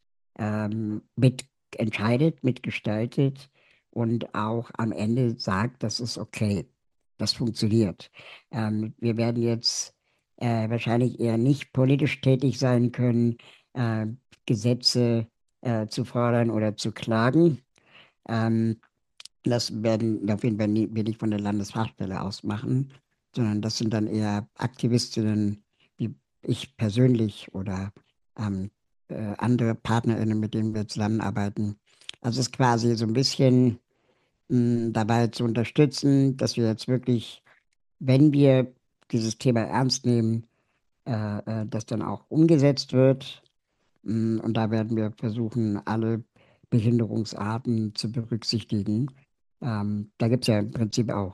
ähm, mitentscheidet, mitgestaltet und auch am Ende sagt, das ist okay, das funktioniert. Ähm, wir werden jetzt äh, wahrscheinlich eher nicht politisch tätig sein können, äh, Gesetze äh, zu fordern oder zu klagen. Ähm, Das werden auf jeden Fall nie, wir nicht von der Landesfachstelle aus machen, sondern das sind dann eher Aktivistinnen wie ich persönlich oder ähm, äh, andere PartnerInnen, mit denen wir zusammenarbeiten. Also es ist quasi so ein bisschen mh, dabei zu unterstützen, dass wir jetzt wirklich, wenn wir dieses Thema ernst nehmen, äh, äh, das dann auch umgesetzt wird. Mh, Und da werden wir versuchen, alle Behinderungsarten zu berücksichtigen. Ähm, da gibt es ja im Prinzip auch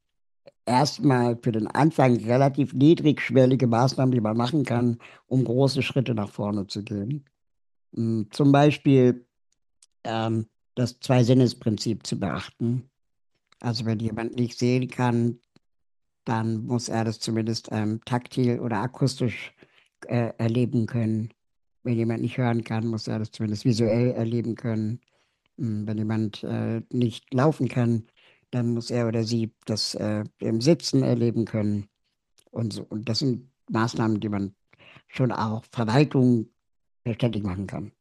erstmal für den Anfang relativ niedrigschwellige Maßnahmen, die man machen kann, um große Schritte nach vorne zu gehen. Mh, Zum Beispiel ähm, das Zwei-Sinnes-Prinzip zu beachten. Also wenn jemand nicht sehen kann, dann muss er das zumindest ähm, taktil oder akustisch äh, erleben können. Wenn jemand nicht hören kann, muss er das zumindest visuell erleben können. Mm, Wenn jemand äh, nicht laufen kann, dann muss er oder sie das äh, im Sitzen erleben können. Und, so. Und das sind Maßnahmen, die man schon auch Verwaltung verständlich machen kann.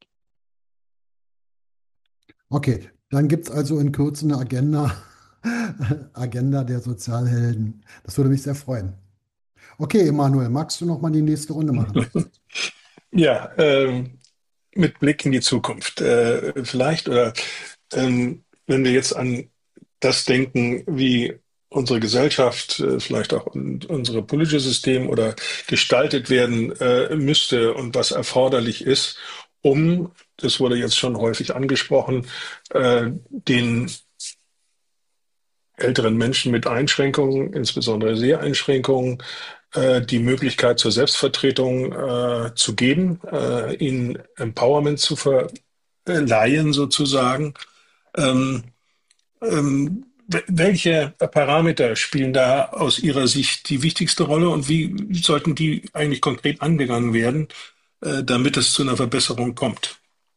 Okay, dann gibt es also in Kürze eine Agenda, Agenda der Sozialhelden. Das würde mich sehr freuen. Okay, Emanuel, magst du noch mal die nächste Runde machen? Ja, ähm, mit Blick in die Zukunft. Äh, vielleicht oder ähm, wenn wir jetzt an das denken, wie unsere Gesellschaft, äh, vielleicht auch un unsere politische System oder gestaltet werden äh, müsste und was erforderlich ist, um, das wurde jetzt schon häufig angesprochen, äh, den älteren Menschen mit Einschränkungen, insbesondere Seheinschränkungen, äh, die Möglichkeit zur Selbstvertretung äh, zu geben, äh, ihnen Empowerment zu verleihen sozusagen. Ähm, ähm, wel- welche Parameter spielen da aus Ihrer Sicht die wichtigste Rolle und wie sollten die eigentlich konkret angegangen werden, äh, damit es zu einer Verbesserung kommt?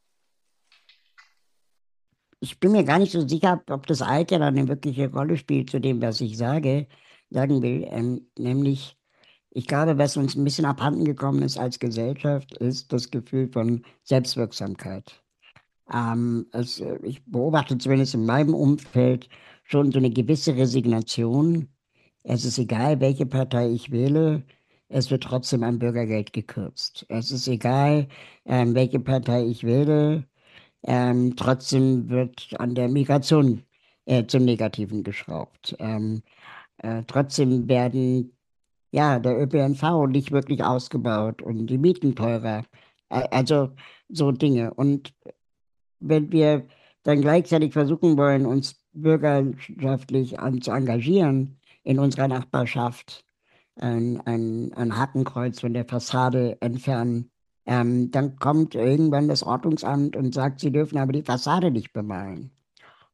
Ich bin mir gar nicht so sicher, ob das Alter dann eine wirkliche Rolle spielt zu dem, was ich sage, sagen will. Ähm, nämlich, ich glaube, was uns ein bisschen abhanden gekommen ist als Gesellschaft, ist das Gefühl von Selbstwirksamkeit. Ähm, es, äh, ich beobachte zumindest in meinem Umfeld schon so eine gewisse Resignation. Es ist egal, welche Partei ich wähle, es wird trotzdem am Bürgergeld gekürzt. Es ist egal, ähm, welche Partei ich wähle, ähm, trotzdem wird an der Migration äh, zum Negativen geschraubt. Ähm, äh, trotzdem werden ja der Ö P N V nicht wirklich ausgebaut und die Mieten teurer. Äh, also so Dinge. Und wenn wir dann gleichzeitig versuchen wollen, uns bürgerschaftlich an, zu engagieren in unserer Nachbarschaft, ein, ein, ein Hakenkreuz von der Fassade entfernen, ähm, dann kommt irgendwann das Ordnungsamt und sagt, sie dürfen aber die Fassade nicht bemalen.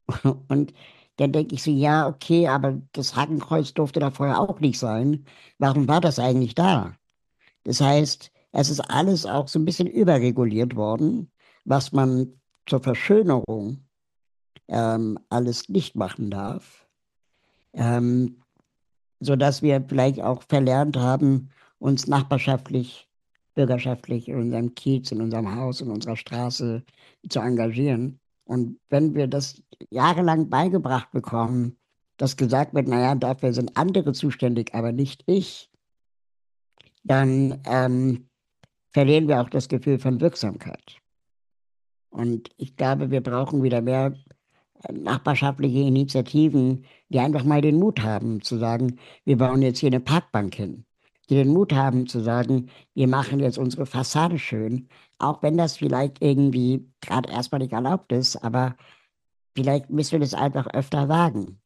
Und dann denke ich so, ja, okay, aber das Hakenkreuz durfte da vorher auch nicht sein. Warum war das eigentlich da? Das heißt, es ist alles auch so ein bisschen überreguliert worden, was man zur Verschönerung ähm, alles nicht machen darf. Ähm, Sodass wir vielleicht auch verlernt haben, uns nachbarschaftlich, bürgerschaftlich in unserem Kiez, in unserem Haus, in unserer Straße zu engagieren. Und wenn wir das jahrelang beigebracht bekommen, dass gesagt wird, naja, dafür sind andere zuständig, aber nicht ich, dann ähm, verlieren wir auch das Gefühl von Wirksamkeit. Und ich glaube, wir brauchen wieder mehr äh, nachbarschaftliche Initiativen, die einfach mal den Mut haben zu sagen, wir bauen jetzt hier eine Parkbank hin. Die den Mut haben zu sagen, wir machen jetzt unsere Fassade schön, auch wenn das vielleicht irgendwie gerade erstmal nicht erlaubt ist, aber vielleicht müssen wir das einfach öfter wagen.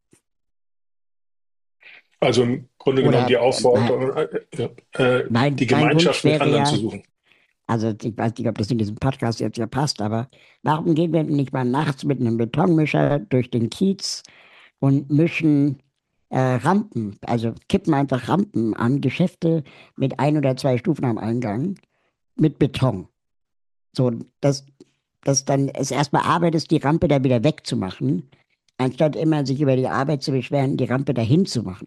Also im Grunde genommen die Oder äh, mein, Aufforderung, äh, ja, äh, mein, die mein Wunsch Gemeinschaft mit wäre anderen zu ja, suchen. also ich weiß nicht, ob das in diesem Podcast jetzt ja passt, aber warum gehen wir nicht mal nachts mit einem Betonmischer durch den Kiez und mischen äh, Rampen, also kippen einfach Rampen an Geschäfte mit ein oder zwei Stufen am Eingang mit Beton. So, dass, dass dann es erstmal Arbeit ist, die Rampe da wieder wegzumachen, anstatt immer sich über die Arbeit zu beschweren, die Rampe dahin zu machen.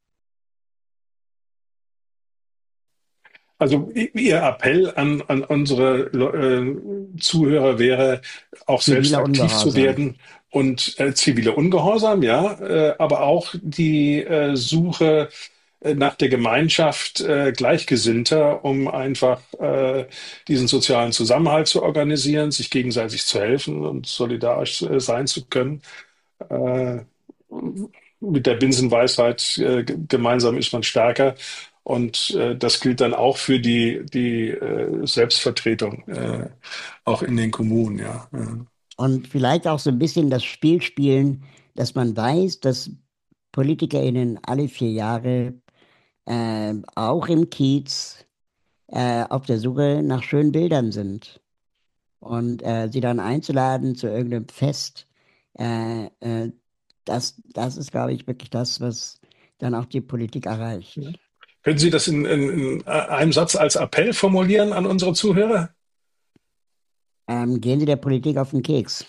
Also Ihr Appell an, an unsere äh, Zuhörer wäre, auch selbst Ziviler aktiv zu Ungehorsam. werden und äh, zivile Ungehorsam, ja, äh, aber auch die äh, Suche äh, nach der Gemeinschaft äh, Gleichgesinnter, um einfach äh, diesen sozialen Zusammenhalt zu organisieren, sich gegenseitig zu helfen und solidarisch äh, sein zu können. Äh, mit der Binsenweisheit, äh, gemeinsam ist man stärker. Und äh, das gilt dann auch für die, die äh, Selbstvertretung, äh, auch in den Kommunen, ja. Ja. Und vielleicht auch so ein bisschen das Spiel spielen, dass man weiß, dass PolitikerInnen alle vier Jahre äh, auch im Kiez äh, auf der Suche nach schönen Bildern sind. Und äh, sie dann einzuladen zu irgendeinem Fest, äh, äh, das, das ist, glaube ich, wirklich das, was dann auch die Politik Ja. erreicht. Können Sie das in, in, in einem Satz als Appell formulieren an unsere Zuhörer? Ähm, gehen Sie der Politik auf den Keks.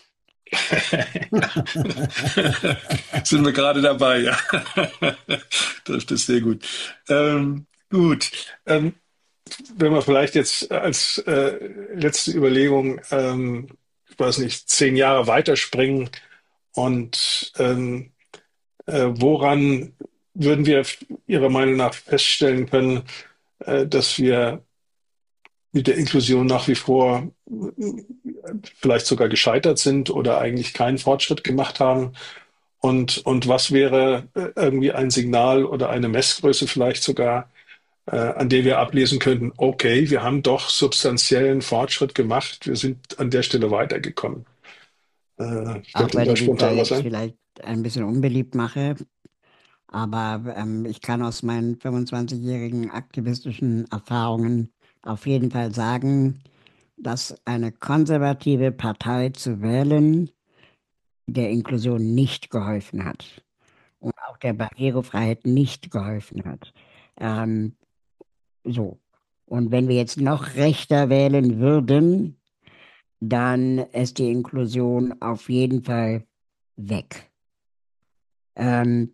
Sind wir gerade dabei, ja. Trifft es sehr gut. Ähm, gut. Ähm, wenn wir vielleicht jetzt als äh, letzte Überlegung, ähm, ich weiß nicht, zehn Jahre weiterspringen und ähm, äh, woran würden wir Ihrer Meinung nach feststellen können, äh, dass wir mit der Inklusion nach wie vor äh, vielleicht sogar gescheitert sind oder eigentlich keinen Fortschritt gemacht haben? Und, und was wäre äh, irgendwie ein Signal oder eine Messgröße vielleicht sogar, äh, an der wir ablesen könnten, okay, wir haben doch substanziellen Fortschritt gemacht, wir sind an der Stelle weitergekommen. Äh, Auch fällt Ihnen wenn da ich mich da spontan was jetzt ein? vielleicht ein bisschen unbeliebt mache, aber ähm, ich kann aus meinen fünfundzwanzigjährigen aktivistischen Erfahrungen auf jeden Fall sagen, dass eine konservative Partei zu wählen der Inklusion nicht geholfen hat und auch der Barrierefreiheit nicht geholfen hat. Ähm, so. Und wenn wir jetzt noch rechter wählen würden, dann ist die Inklusion auf jeden Fall weg. Ähm,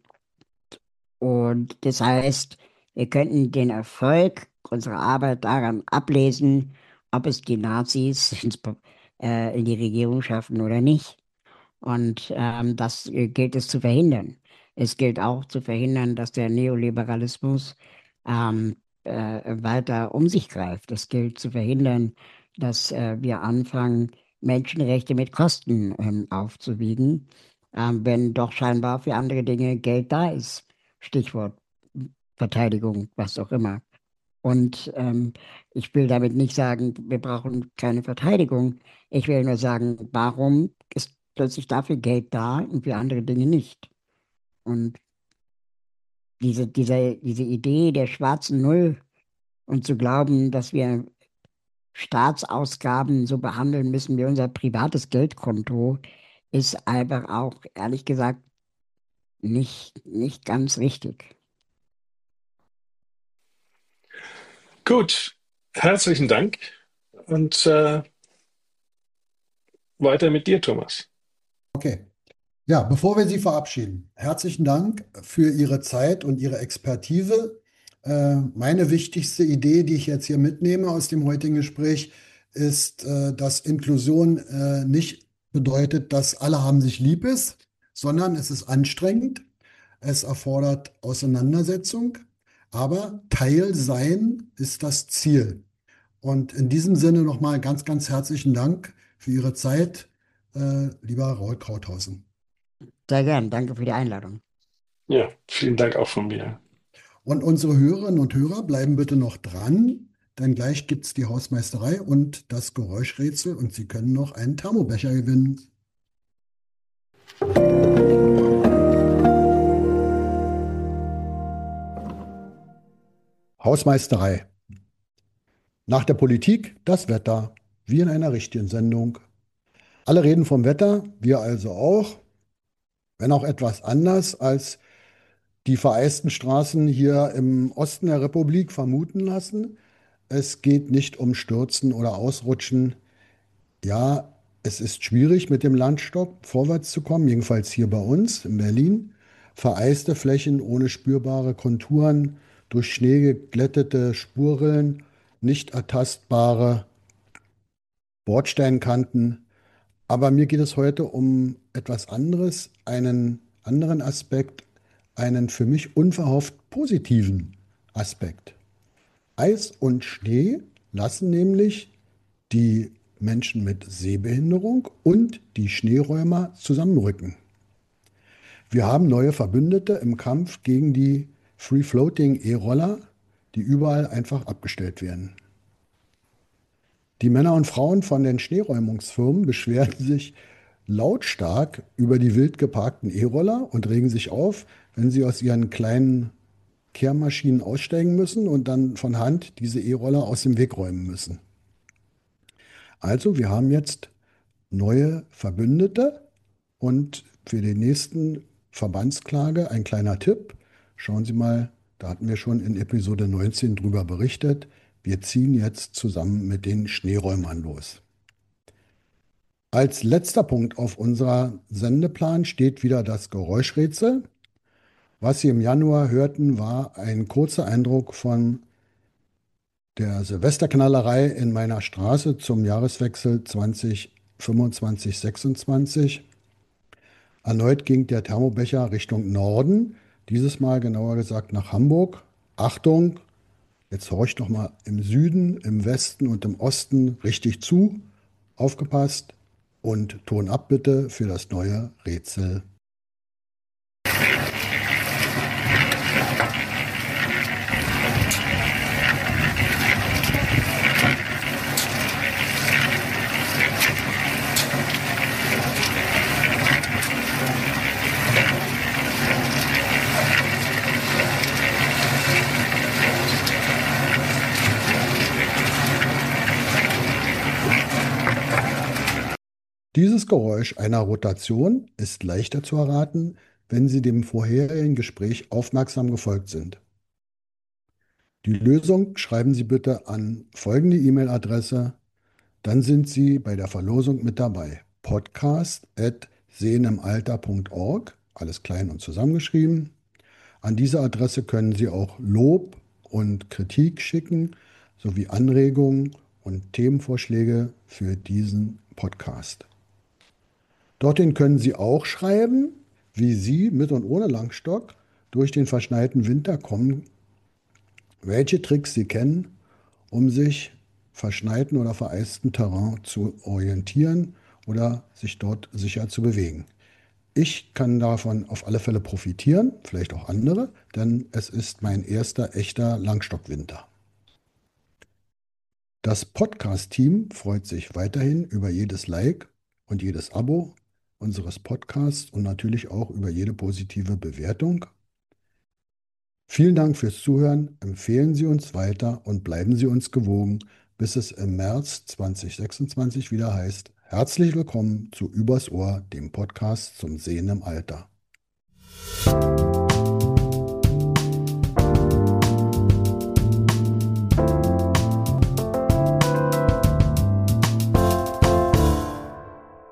und das heißt, wir könnten den Erfolg unserer Arbeit daran ablesen, ob es die Nazis ins, äh, in die Regierung schaffen oder nicht. Und ähm, das äh, gilt es zu verhindern. Es gilt auch zu verhindern, dass der Neoliberalismus ähm, äh, weiter um sich greift. Es gilt zu verhindern, dass äh, wir anfangen, Menschenrechte mit Kosten ähm, aufzuwiegen, ähm, wenn doch scheinbar für andere Dinge Geld da ist. Stichwort Verteidigung, was auch immer. Und ähm, ich will damit nicht sagen, wir brauchen keine Verteidigung. Ich will nur sagen, warum ist plötzlich dafür Geld da und für andere Dinge nicht? Und diese, diese, diese Idee der schwarzen Null und zu glauben, dass wir Staatsausgaben so behandeln müssen wie unser privates Geldkonto, ist einfach auch, ehrlich gesagt, nicht, nicht ganz richtig. Gut, herzlichen Dank und äh, weiter mit dir, Thomas. Okay. Ja, bevor wir Sie verabschieden, herzlichen Dank für Ihre Zeit und Ihre Expertise. Äh, meine wichtigste Idee, die ich jetzt hier mitnehme aus dem heutigen Gespräch, ist, äh, dass Inklusion äh, nicht bedeutet, dass alle haben sich lieb ist, sondern es ist anstrengend, es erfordert Auseinandersetzung, aber Teil sein ist das Ziel. Und in diesem Sinne nochmal ganz, ganz herzlichen Dank für Ihre Zeit, äh, lieber Raul Krauthausen. Sehr gern, danke für die Einladung. Ja, vielen Dank auch von mir. Und unsere Hörerinnen und Hörer bleiben bitte noch dran, denn gleich gibt es die Hausmeisterei und das Geräuschrätsel und Sie können noch einen Thermobecher gewinnen. Hausmeisterei. Nach der Politik das Wetter, wie in einer richtigen Sendung. Alle reden vom Wetter, wir also auch, wenn auch etwas anders als die vereisten Straßen hier im Osten der Republik vermuten lassen. Es geht nicht um Stürzen oder Ausrutschen. Ja, es ist schwierig, mit dem Landstock vorwärts zu kommen, jedenfalls hier bei uns in Berlin. Vereiste Flächen ohne spürbare Konturen, durch Schnee geglättete Spurrillen, nicht ertastbare Bordsteinkanten. Aber mir geht es heute um etwas anderes, einen anderen Aspekt, einen für mich unverhofft positiven Aspekt. Eis und Schnee lassen nämlich die Menschen mit Sehbehinderung und die Schneeräumer zusammenrücken. Wir haben neue Verbündete im Kampf gegen die Free-Floating E-Roller, die überall einfach abgestellt werden. Die Männer und Frauen von den Schneeräumungsfirmen beschweren sich lautstark über die wild geparkten E-Roller und regen sich auf, wenn sie aus ihren kleinen Kehrmaschinen aussteigen müssen und dann von Hand diese E-Roller aus dem Weg räumen müssen. Also, wir haben jetzt neue Verbündete und für die nächsten Verbandsklage ein kleiner Tipp. Schauen Sie mal, da hatten wir schon in Episode neunzehn drüber berichtet. Wir ziehen jetzt zusammen mit den Schneeräumern los. Als letzter Punkt auf unserer Sendeplan steht wieder das Geräuschrätsel. Was Sie im Januar hörten, war ein kurzer Eindruck von der Silvesterknallerei in meiner Straße zum Jahreswechsel zwanzig fünfundzwanzig sechsundzwanzig. Erneut ging der Thermobecher Richtung Norden, dieses Mal genauer gesagt nach Hamburg. Achtung, jetzt horcht doch mal im Süden, im Westen und im Osten richtig zu. Aufgepasst und Ton ab bitte für das neue Rätsel. Dieses Geräusch einer Rotation ist leichter zu erraten, wenn Sie dem vorherigen Gespräch aufmerksam gefolgt sind. Die Lösung schreiben Sie bitte an folgende E-Mail-Adresse, dann sind Sie bei der Verlosung mit dabei. podcast at sehenimalter punkt org, alles klein und zusammengeschrieben. An diese Adresse können Sie auch Lob und Kritik schicken, sowie Anregungen und Themenvorschläge für diesen Podcast. Dorthin können Sie auch schreiben, wie Sie mit und ohne Langstock durch den verschneiten Winter kommen, welche Tricks Sie kennen, um sich verschneiten oder vereisten Terrain zu orientieren oder sich dort sicher zu bewegen. Ich kann davon auf alle Fälle profitieren, vielleicht auch andere, denn es ist mein erster echter Langstockwinter. Das Podcast-Team freut sich weiterhin über jedes Like und jedes Abo unseres Podcasts und natürlich auch über jede positive Bewertung. Vielen Dank fürs Zuhören, empfehlen Sie uns weiter und bleiben Sie uns gewogen, bis es im März zwanzig sechsundzwanzig wieder heißt Herzlich willkommen zu Übers Ohr, dem Podcast zum Sehen im Alter.